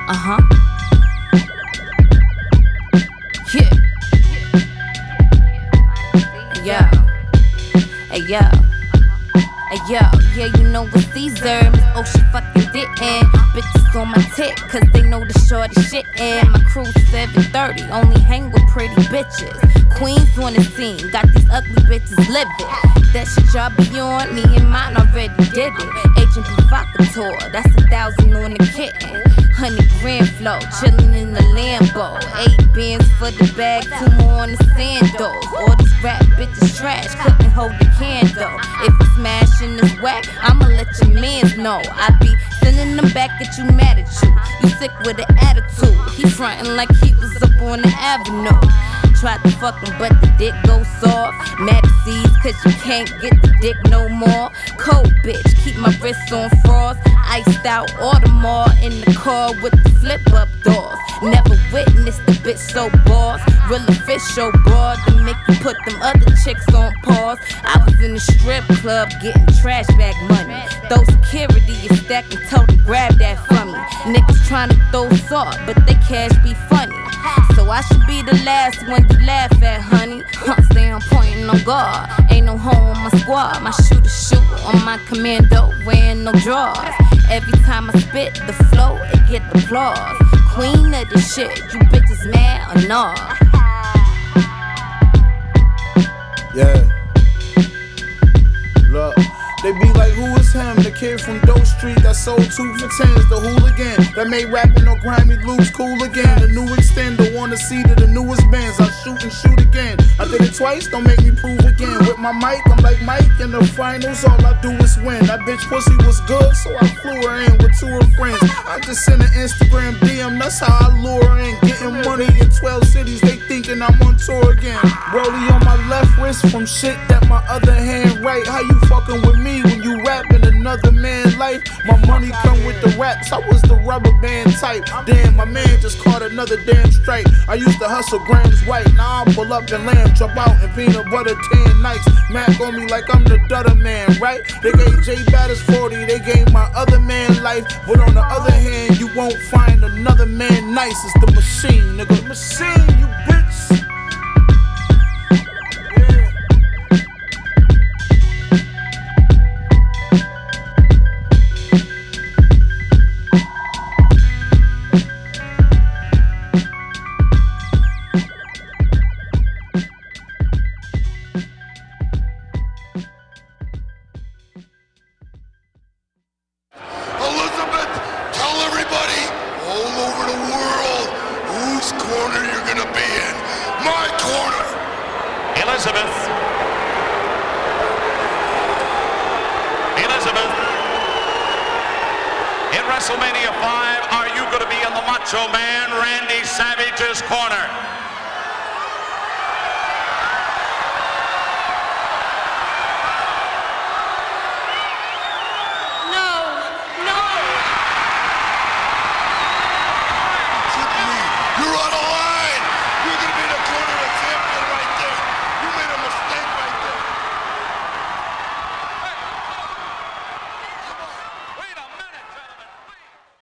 Uh-huh. Yeah. Yo. Hey, yo. Hey, yo. Yeah, you know it's Caesar. Miss Ocean fucking didn't. Bitches on my tip, cause they know the shorty shittin'. My crew 730, only hang with pretty bitches. Queens on the scene, got these ugly bitches living. That shit y'all be on, me and mine already did it. Agent Provocateur, that's 1,000 on the kitten. 100 grand flow, chillin' in the Lambo. 8 bands for the bag, 2 more on the sandals. All these rap bitches trash, couldn't hold the candle. If you smashin' this whack, I'ma let your mans know. I be sending them back at you mad at you. You sick with an attitude. He frontin' like he was up on the avenue. Tried to fuck him, but the dick go soft. Mad at C's, cause you can't get the dick no more. Cold bitch, keep my wrists on frost. Iced out Audemars in the car with the flip up doors. Never witnessed the bitch so boss. Real official broad to make you put them other chicks on pause. I was in the strip club getting trash bag money. Those security is stacking, told to grab that from me. Niggas trying to throw salt, but they cash be funny. So I should be the last one you laugh at, honey. Stay on point and on guard. Ain't no home on my squad. My shooter shoot on my commando, wearing no drawers. Every time I spit the flow, it get applause. Queen of the shit, you bitches mad or not? Yeah. Look. They be like, who is him? The kid from Doe Street that sold 2 for 10s. The hooligan that made rapping on grimy loops cool again. The new extender on the seat of the newest bands. I shoot and shoot again. I did it twice, don't make me prove again. With my mic, I'm like Mike in the finals. All I do is win. That bitch pussy was good, so I flew her in with 2 of her friends. I just sent an Instagram DM, that's how I lure her in. Getting money in 12 cities, they thinking I'm on tour again. Rollie on my left wrist from shit that my other hand right. How you fucking with me when you rapping another man's life? My money come with the raps, I was the rubber band type. Damn, my man just caught another damn strike. I used to hustle grams white, now I pull up and lamb, jump out in peanut butter tan nights. Mac on me like I'm the Dutter man, right? They gave J Batters 40, they gave my other man life. But on the other hand, you won't find another man nice. It's the machine, nigga. Machine, you bitch. In WrestleMania 5, are you going to be in the Macho Man Randy Savage's corner?